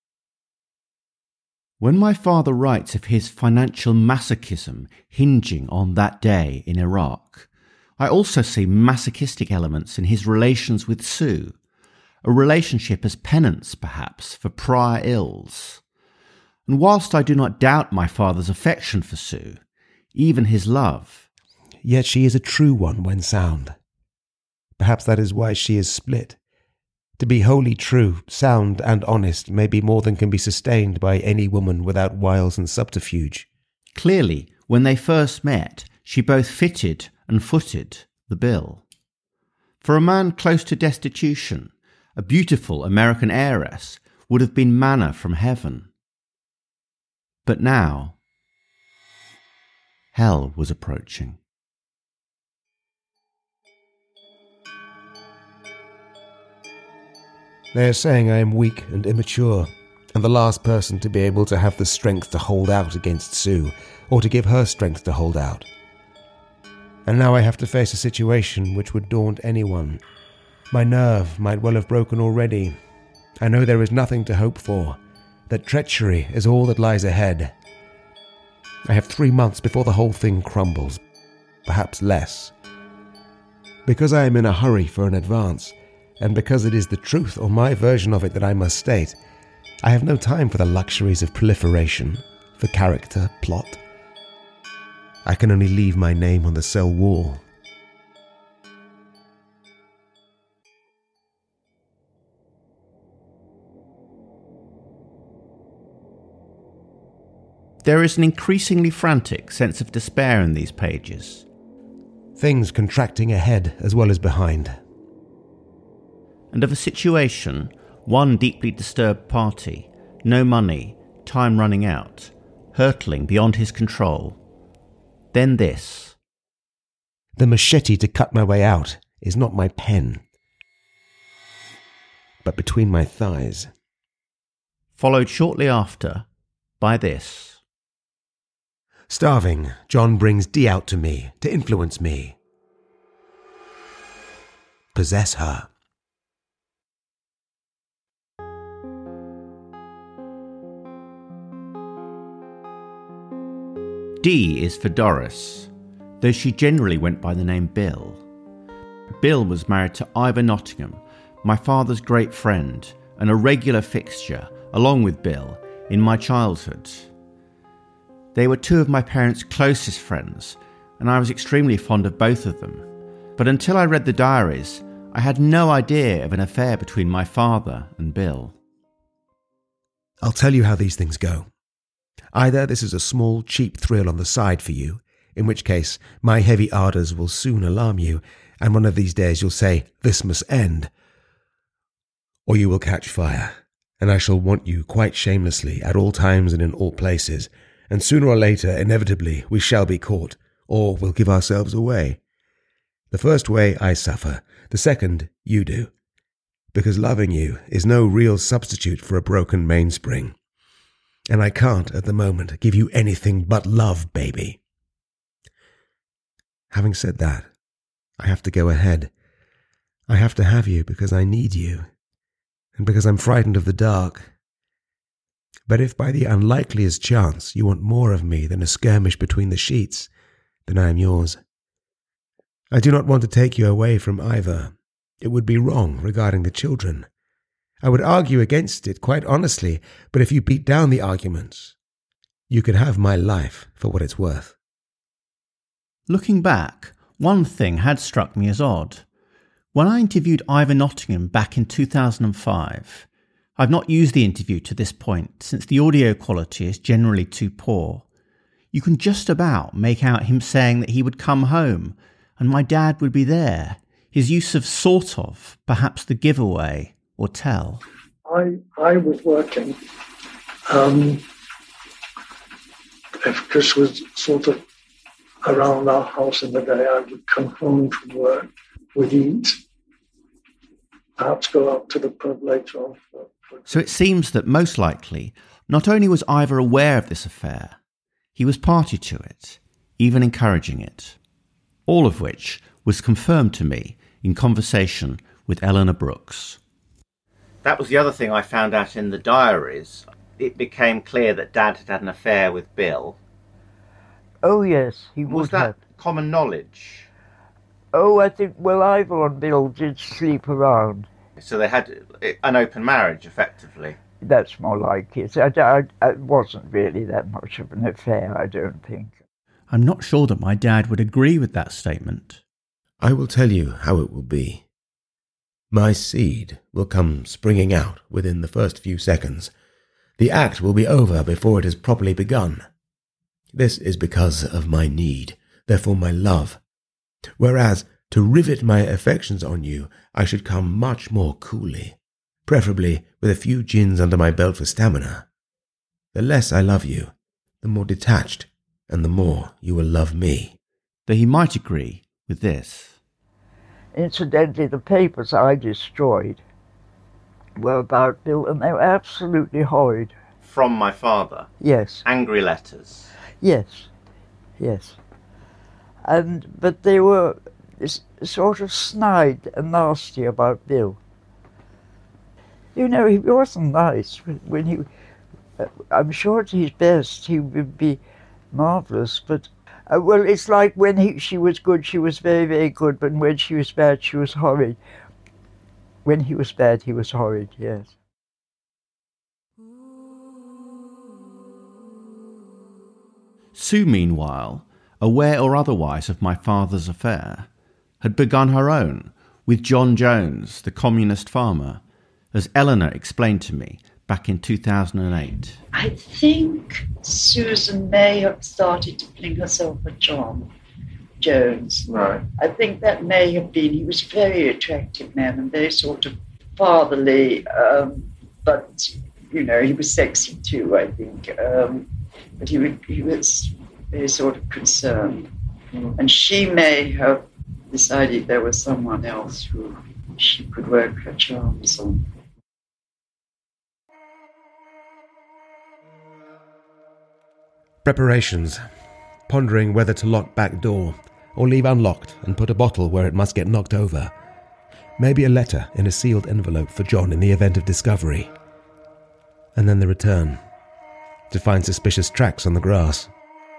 When my father writes of his financial masochism hinging on that day in Iraq, I also see masochistic elements in his relations with Sue, a relationship as penance, perhaps, for prior ills. And whilst I do not doubt my father's affection for Sue, even his love, yet she is a true one when sound. Perhaps that is why she is split. To be wholly true, sound, and honest may be more than can be sustained by any woman without wiles and subterfuge. Clearly, when they first met, she both fitted and footed the bill. For a man close to destitution, a beautiful American heiress would have been manna from heaven. But now, hell was approaching. They are saying I am weak and immature, and the last person to be able to have the strength to hold out against Sue, or to give her strength to hold out. And now I have to face a situation which would daunt anyone. My nerve might well have broken already. I know there is nothing to hope for, that treachery is all that lies ahead. I have three months before the whole thing crumbles, perhaps less. Because I am in a hurry for an advance, and because it is the truth or my version of it that I must state, I have no time for the luxuries of proliferation, for character, plot. I can only leave my name on the cell wall. There is an increasingly frantic sense of despair in these pages. Things contracting ahead as well as behind. And of a situation, one deeply disturbed party, no money, time running out, hurtling beyond his control. Then this. The machete to cut my way out is not my pen, but between my thighs. Followed shortly after by this. Starving, John brings Dee out to me, to influence me. Possess her. D is for Doris, though she generally went by the name Bill. Bill was married to Ivor Nottingham, my father's great friend, and a regular fixture, along with Bill, in my childhood. They were two of my parents' closest friends, and I was extremely fond of both of them. But until I read the diaries, I had no idea of an affair between my father and Bill. I'll tell you how these things go. Either this is a small, cheap thrill on the side for you, in which case my heavy ardours will soon alarm you, and one of these days you'll say, "This must end," or you will catch fire, and I shall want you quite shamelessly at all times and in all places, and sooner or later, inevitably, we shall be caught, or we'll give ourselves away. The first way I suffer, the second you do, because loving you is no real substitute for a broken mainspring. And I can't, at the moment, give you anything but love, baby. Having said that, I have to go ahead. I have to have you because I need you, and because I'm frightened of the dark. But if by the unlikeliest chance you want more of me than a skirmish between the sheets, then I am yours. I do not want to take you away from Ivor. It would be wrong regarding the children. I would argue against it, quite honestly, but if you beat down the arguments, you could have my life for what it's worth. Looking back, one thing had struck me as odd. When I interviewed Ivor Nottingham back in two thousand five, I've not used the interview to this point since the audio quality is generally too poor. You can just about make out him saying that he would come home and my dad would be there. His use of sort of, perhaps the giveaway, or tell. I I was working. Um, if Chris was sort of around our house in the day, I would come home from work, would eat, perhaps go out to the pub later on. For, for so it seems that most likely, not only was Ivor aware of this affair, he was party to it, even encouraging it. All of which was confirmed to me in conversation with Eleanor Brooks. That was the other thing I found out in the diaries. It became clear that Dad had had an affair with Bill. Oh, yes, he would Was that have. common knowledge? Oh, I think, well, Ivor and Bill did sleep around. So they had an open marriage, effectively. That's more like it. I, I, it wasn't really that much of an affair, I don't think. I'm not sure that my dad would agree with that statement. I will tell you how it will be. My seed will come springing out within the first few seconds. The act will be over before it has properly begun. This is because of my need, therefore my love. Whereas, to rivet my affections on you, I should come much more coolly, preferably with a few gins under my belt for stamina. The less I love you, the more detached, and the more you will love me. Though he might agree with this. Incidentally, the papers I destroyed were about Bill, and they were absolutely horrid. From my father? Yes. Angry letters? Yes, yes. And but they were sort of snide and nasty about Bill. You know, he wasn't nice when he. Uh, I'm sure at his best he would be marvelous, but uh, well, it's like when he she was good, she was very very good, but when she was bad, she was horrid. When he was bad, he was horrid. Yes. Sue, meanwhile, aware or otherwise of my father's affair, had begun her own with John Jones, the communist farmer, as Eleanor explained to me back in two thousand eight. I think Susan may have started to fling herself at John Jones. Right. I think that may have been, he was a very attractive man and very sort of fatherly, um, but, you know, he was sexy too, I think. Um, but he, would, he was very sort of concerned. Mm. And she may have decided there was someone else who she could work her charms on. Preparations. Pondering whether to lock back door or leave unlocked and put a bottle where it must get knocked over. Maybe a letter in a sealed envelope for John in the event of discovery. And then the return, to find suspicious tracks on the grass.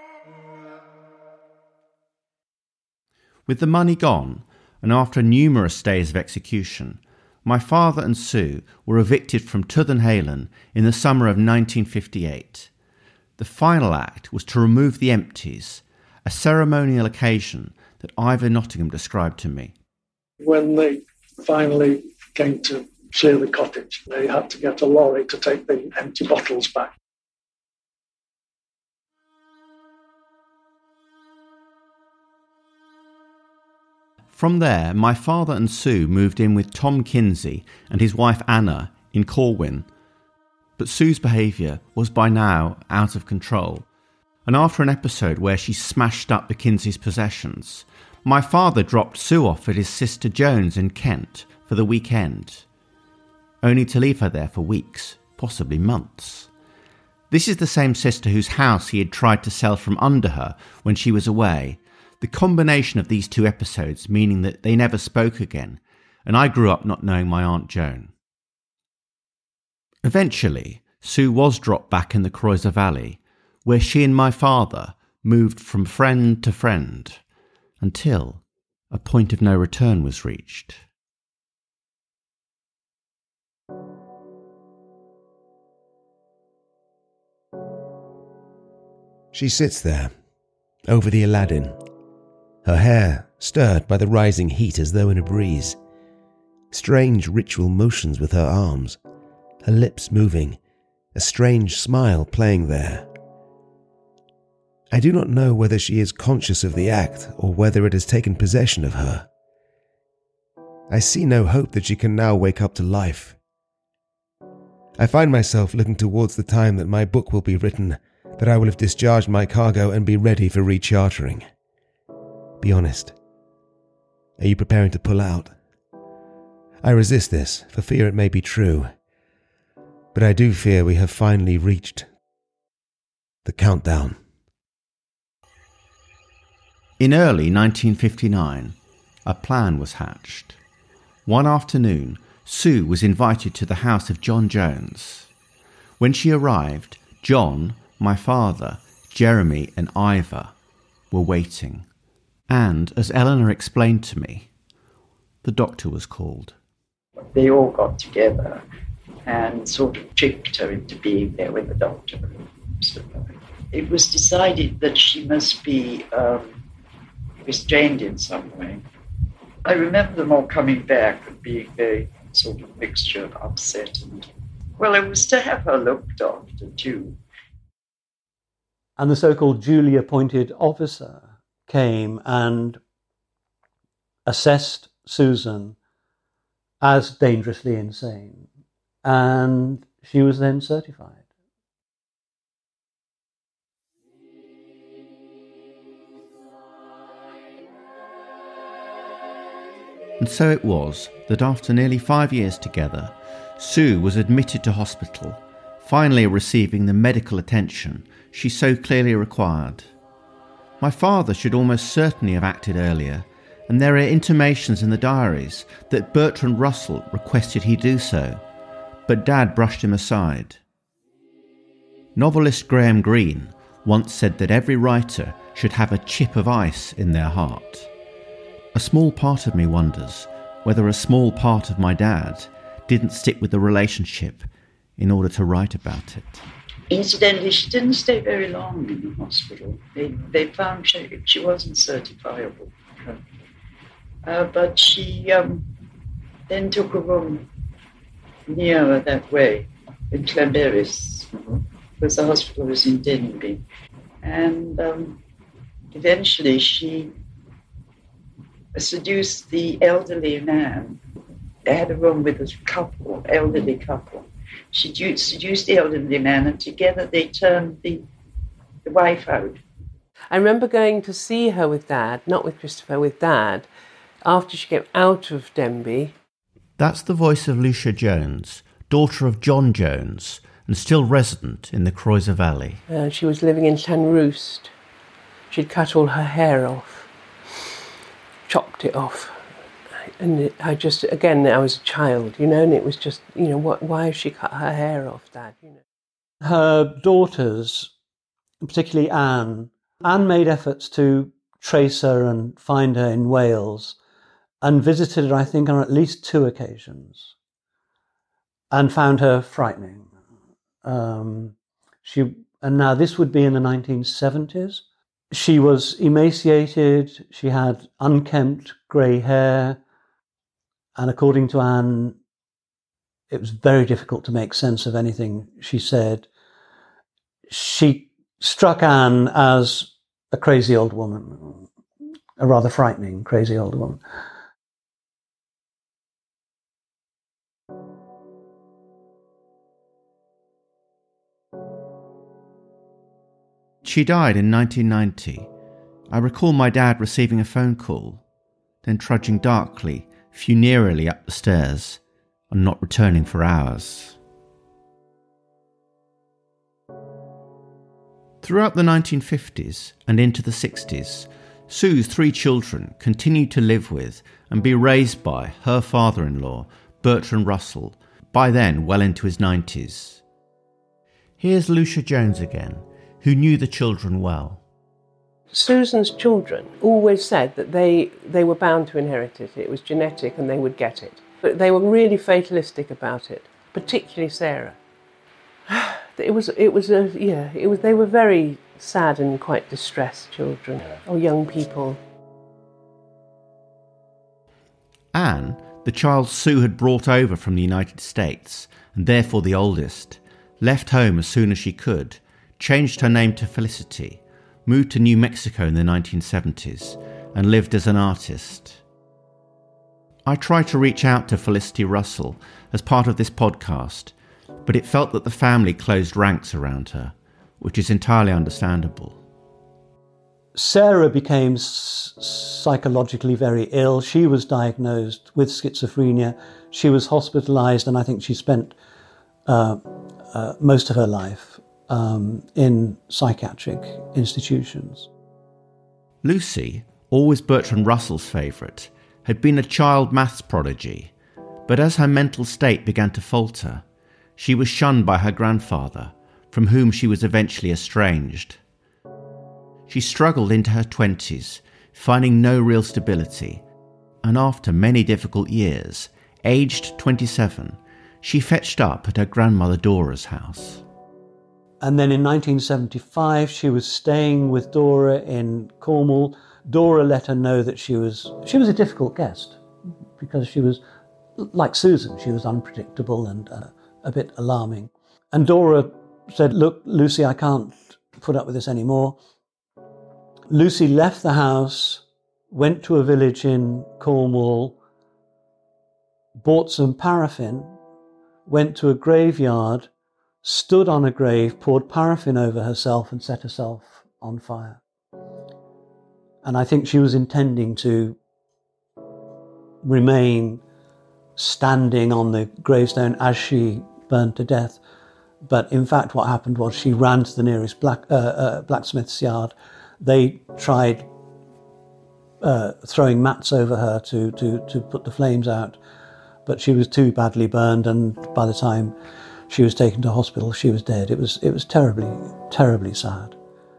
With the money gone, and after numerous days of execution, my father and Sue were evicted from Tuthenhalen in the summer of nineteen fifty-eight. The final act was to remove the empties, a ceremonial occasion that Ivor Nottingham described to me. When they finally came to clear the cottage, they had to get a lorry to take the empty bottles back. From there, my father and Sue moved in with Tom Kinsey and his wife Anna in Corwin. But Sue's behaviour was by now out of control, and after an episode where she smashed up the Kinsey's possessions, my father dropped Sue off at his sister Jones in Kent for the weekend, only to leave her there for weeks, possibly months. This is the same sister whose house he had tried to sell from under her when she was away. The combination of these two episodes meaning that they never spoke again, and I grew up not knowing my Aunt Joan. Eventually, Sue was dropped back in the Croiser Valley, where she and my father moved from friend to friend, until a point of no return was reached. She sits there, over the Aladdin, her hair stirred by the rising heat as though in a breeze, strange ritual motions with her arms, her lips moving, a strange smile playing there. I do not know whether she is conscious of the act or whether it has taken possession of her. I see no hope that she can now wake up to life. I find myself looking towards the time that my book will be written, that I will have discharged my cargo and be ready for rechartering. Be honest. Are you preparing to pull out? I resist this, for fear it may be true. But I do fear we have finally reached the countdown. In early nineteen fifty-nine, a plan was hatched. One afternoon, Sue was invited to the house of John Jones. When she arrived, John, my father, Jeremy and Ivor were waiting. And, as Eleanor explained to me, the doctor was called. They all got together and sort of tricked her into being there when the doctor arrived. It was decided that she must be um, restrained in some way. I remember them all coming back and being very sort of mixture of upset and, well, it was to have her looked after too. And the so-called duly appointed officer came and assessed Susan as dangerously insane. And she was then certified. And so it was that after nearly five years together, Sue was admitted to hospital, finally receiving the medical attention she so clearly required. My father should almost certainly have acted earlier, and there are intimations in the diaries that Bertrand Russell requested he do so, but Dad brushed him aside. Novelist Graham Greene once said that every writer should have a chip of ice in their heart. A small part of me wonders whether a small part of my dad didn't stick with the relationship in order to write about it. Incidentally, she didn't stay very long in the hospital. They they found she, she wasn't certifiable. Uh, but she um, then took a room nearer that way, in Clamberis, because the hospital was in Denby. And um, eventually she seduced the elderly man. They had a room with a couple, elderly couple. She seduced the elderly man, and together they turned the, the wife out. I remember going to see her with Dad, not with Christopher, with Dad, after she came out of Denby. That's the voice of Lucia Jones, daughter of John Jones, and still resident in the Croiser Valley. Uh, she was living in Llanrwst. She'd cut all her hair off, chopped it off. And it, I just, again, I was a child, you know, and it was just, you know, what, why has she cut her hair off, Dad? You know. Her daughters, particularly Anne, Anne made efforts to trace her and find her in Wales, and visited her, I think, on at least two occasions, and found her frightening. Um, she, and now this would be in the nineteen seventies. She was emaciated, she had unkempt grey hair, and according to Anne, it was very difficult to make sense of anything she said. She struck Anne as a crazy old woman, a rather frightening crazy old woman. She died in nineteen ninety. I recall my dad receiving a phone call, then trudging darkly, funereally up the stairs, and not returning for hours. Throughout the nineteen fifties and into the sixties, Sue's three children continued to live with and be raised by her father-in-law, Bertrand Russell, by then well into his nineties. Here's Lucia Jones again, who knew the children well. Susan's children always said that they, they were bound to inherit it. It was genetic and they would get it. But they were really fatalistic about it, particularly Sarah. It was, it was a, yeah, it was, they were very sad and quite distressed children, or young people. Anne, the child Sue had brought over from the United States, and therefore the oldest, left home as soon as she could, changed her name to Felicity, moved to New Mexico in the nineteen seventies, and lived as an artist. I tried to reach out to Felicity Russell as part of this podcast, but it felt that the family closed ranks around her, which is entirely understandable. Sarah became s- psychologically very ill. She was diagnosed with schizophrenia. She was hospitalized, and I think she spent uh, uh, most of her life um, in psychiatric institutions. Lucy, always Bertrand Russell's favourite, had been a child maths prodigy, but as her mental state began to falter, she was shunned by her grandfather, from whom she was eventually estranged. She struggled into her twenties, finding no real stability, and after many difficult years, aged twenty-seven, she fetched up at her grandmother Dora's house. And then in nineteen seventy-five, she was staying with Dora in Cornwall. Dora let her know that she was she was a difficult guest, because she was, like Susan, she was unpredictable and uh, a bit alarming. And Dora said, "Look, Lucy, I can't put up with this anymore. Lucy left the house, went to a village in Cornwall, bought some paraffin, went to a graveyard, stood on a grave, poured paraffin over herself and set herself on fire. And I think she was intending to remain standing on the gravestone as she burned to death. But in fact, what happened was she ran to the nearest black, uh, uh, blacksmith's yard. They tried uh, throwing mats over her to, to, to put the flames out, but she was too badly burned, and by the time she was taken to hospital, she was dead. It was, it was terribly, terribly sad.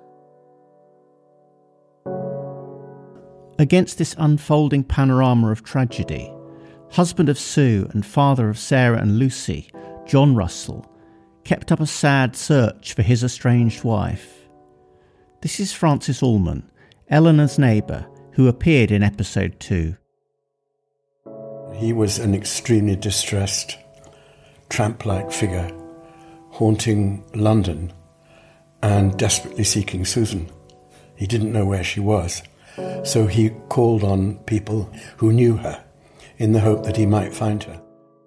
Against this unfolding panorama of tragedy, husband of Sue and father of Sarah and Lucy, John Russell, kept up a sad search for his estranged wife. This is Francis Allman, Eleanor's neighbour, who appeared in episode two. He was an extremely distressed, tramp-like figure, haunting London and desperately seeking Susan. He didn't know where she was, so he called on people who knew her in the hope that he might find her.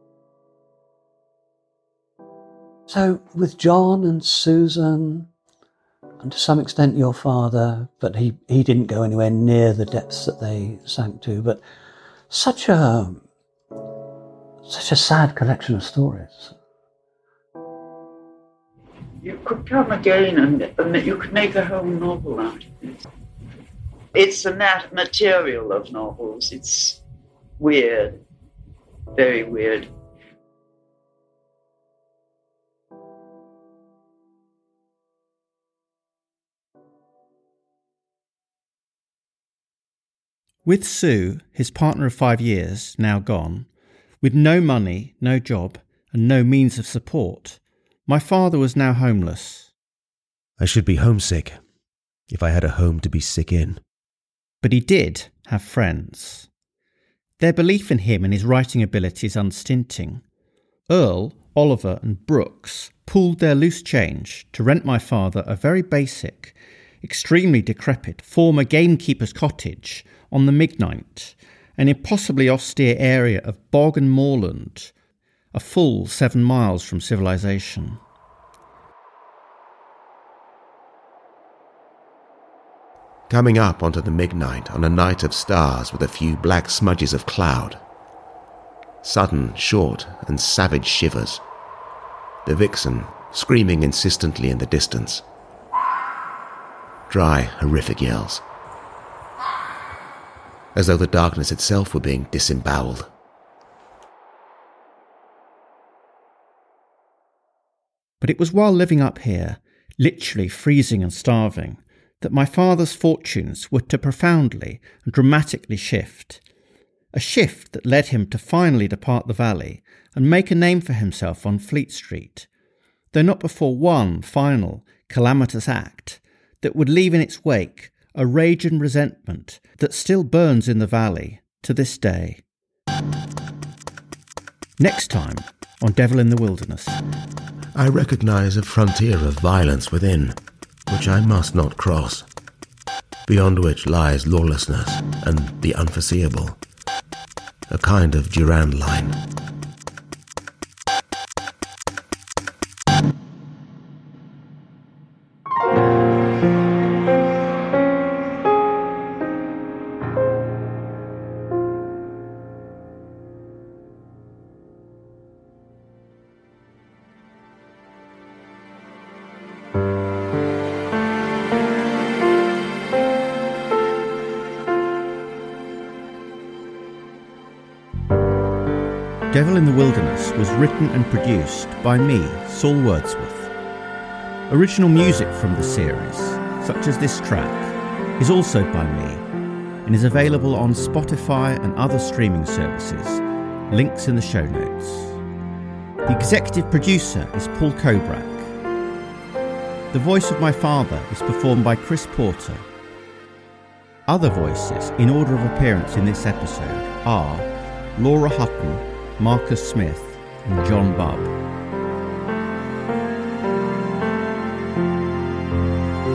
So with John and Susan, and to some extent your father, but he, he didn't go anywhere near the depths that they sank to, but such a such a sad collection of stories. You could come again and, and you could make a whole novel out of it. It's the mat- material of novels. It's weird, very weird. With Sue, his partner of five years, now gone, with no money, no job, and no means of support, my father was now homeless. I should be homesick if I had a home to be sick in. But he did have friends. Their belief in him and his writing abilities unstinting. Earl, Oliver and Brooks pooled their loose change to rent my father a very basic, extremely decrepit former gamekeeper's cottage on the Midnight, an impossibly austere area of bog and moorland, a full seven miles from civilization. Coming up onto the midnight on a night of stars with a few black smudges of cloud. Sudden, short and savage shivers. The vixen screaming insistently in the distance. Dry, horrific yells. As though the darkness itself were being disemboweled. But it was while living up here, literally freezing and starving, that my father's fortunes were to profoundly and dramatically shift. A shift that led him to finally depart the valley and make a name for himself on Fleet Street, though not before one final, calamitous act that would leave in its wake a rage and resentment that still burns in the valley to this day. Next time on Devil in the Wilderness. I recognise a frontier of violence within, which I must not cross, beyond which lies lawlessness and the unforeseeable, a kind of Durand line. Devil in the Wilderness was written and produced by me, Saul Wordsworth. Original music from the series, such as this track, is also by me and is available on Spotify and other streaming services. Links in the show notes. The executive producer is Paul Kobrak. The voice of my father is performed by Chris Porter. Other voices in order of appearance in this episode are Laura Hutton, Marcus Smith and John Bubb.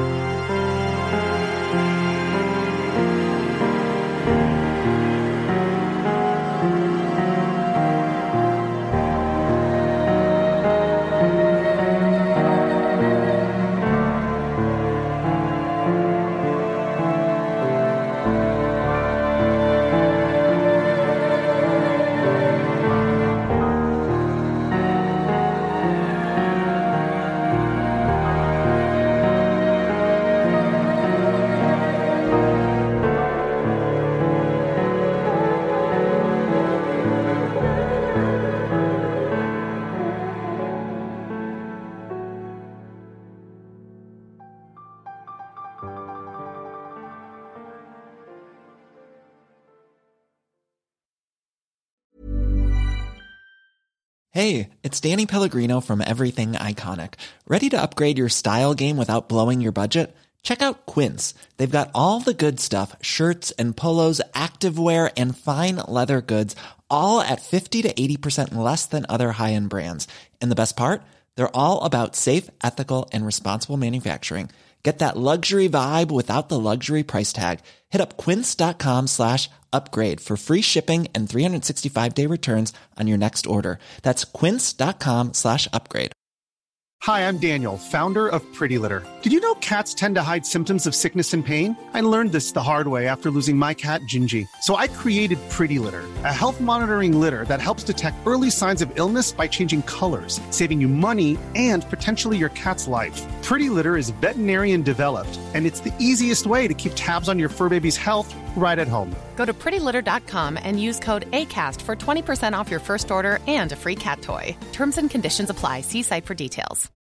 Hey, it's Danny Pellegrino from Everything Iconic. Ready to upgrade your style game without blowing your budget? Check out Quince. They've got all the good stuff, shirts and polos, activewear, and fine leather goods, all at fifty to eighty percent less than other high-end brands. And the best part? They're all about safe, ethical, and responsible manufacturing. Get that luxury vibe without the luxury price tag. Hit up quince.com slash upgrade for free shipping and three sixty-five day returns on your next order. That's quince.com slash upgrade. Hi, I'm Daniel, founder of Pretty Litter. Did you know cats tend to hide symptoms of sickness and pain? I learned this the hard way after losing my cat, Gingy. So I created Pretty Litter, a health monitoring litter that helps detect early signs of illness by changing colors, saving you money and potentially your cat's life. Pretty Litter is veterinarian developed, and it's the easiest way to keep tabs on your fur baby's health right at home. Go to pretty litter dot com and use code ACAST for twenty percent off your first order and a free cat toy. Terms and conditions apply. See site for details.